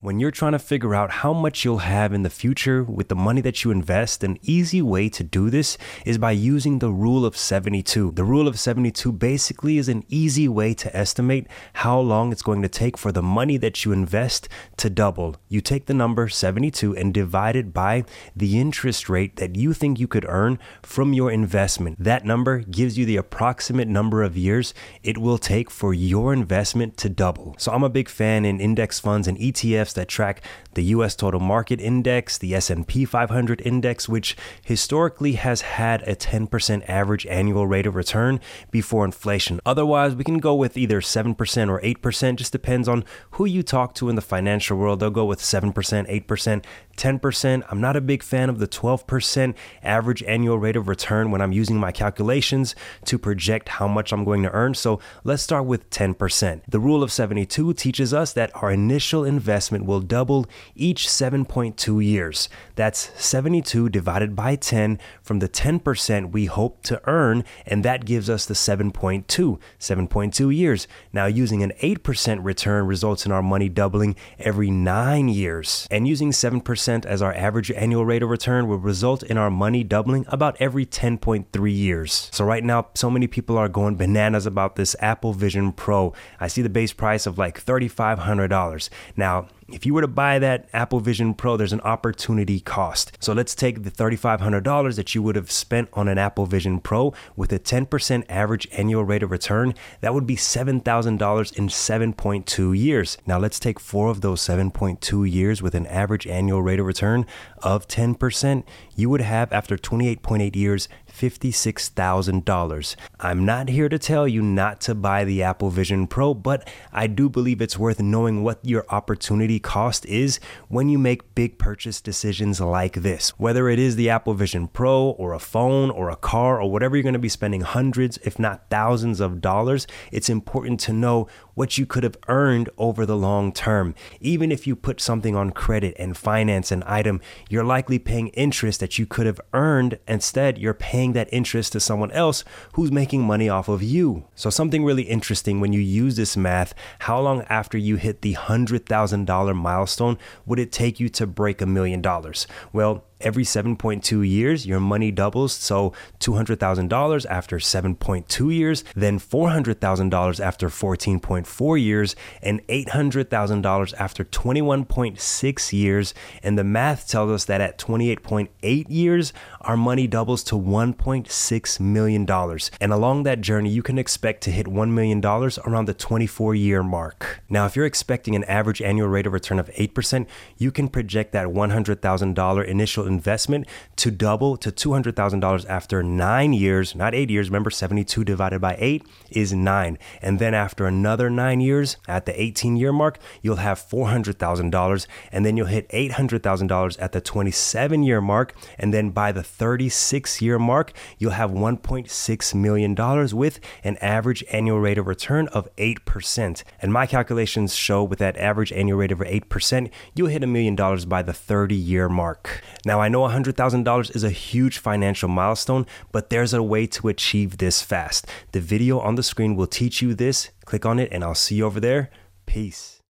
When you're trying to figure out how much you'll have in the future with the money that you invest, an easy way to do this is by using the rule of 72. The rule of 72 basically is an easy way to estimate how long it's going to take for the money that you invest to double. You take the number 72 and divide it by the interest rate that you think you could earn from your investment. That number gives you the approximate number of years it will take for your investment to double. So I'm a big fan in index funds and ETFs that track the US Total Market Index, the S&P 500 Index, which historically has had a 10% average annual rate of return before inflation. Otherwise, we can go with either 7% or 8%, just depends on who you talk to in the financial world. They'll go with 7%, 8%, 10%. I'm not a big fan of the 12% average annual rate of return when I'm using my calculations to project how much I'm going to earn. So let's start with 10%. The rule of 72 teaches us that our initial investment will double each 7.2 years. That's 72 divided by 10 from the 10% we hope to earn, and that gives us the 7.2 years. Now, using an 8% return results in our money doubling every 9 years. And using 7% as our average annual rate of return will result in our money doubling about every 10.3 years. So right now, so many people are going bananas about this Apple Vision Pro. I see the base price of like $3,500. Now, if you were to buy that Apple Vision Pro, there's an opportunity cost. So let's take the $3,500 that you would have spent on an Apple Vision Pro with a 10% average annual rate of return. That would be $7,000 in 7.2 years. Now let's take 4 of those 7.2 years with an average annual rate of return of 10%. You would have, after 28.8 years, $56,000. I'm not here to tell you not to buy the Apple Vision Pro, but I do believe it's worth knowing what your opportunity cost is when you make big purchase decisions like this. Whether it is the Apple Vision Pro or a phone or a car or whatever you're going to be spending hundreds, if not thousands of dollars, it's important to know what you could have earned over the long term. Even if you put something on credit and finance an item, you're likely paying interest that you could have earned. Instead, you're paying that interest to someone else who's making money off of you. So something really interesting when you use this math, how long after you hit the $100,000 milestone would it take you to break $1 million? Well, every 7.2 years, your money doubles. So $200,000 after 7.2 years, then $400,000 after 14.4 years, and $800,000 after 21.6 years. And the math tells us that at 28.8 years, our money doubles to $1.6 million. And along that journey, you can expect to hit $1 million around the 24-year mark. Now, if you're expecting an average annual rate of return of 8%, you can project that $100,000 initial investment to double to $200,000 after 9 years, not 8 years. Remember, 72 divided by 8 is 9. And then after another 9 years, at the 18-year mark, you'll have $400,000. And then you'll hit $800,000 at the 27-year mark. And then by the 36-year mark, you'll have $1.6 million with an average annual rate of return of 8%. And my calculations show with that average annual rate of 8%, you'll hit $1 million by the 30-year mark. Now, I know $100,000 is a huge financial milestone, but there's a way to achieve this fast. The video on the screen will teach you this. Click on it and I'll see you over there. Peace.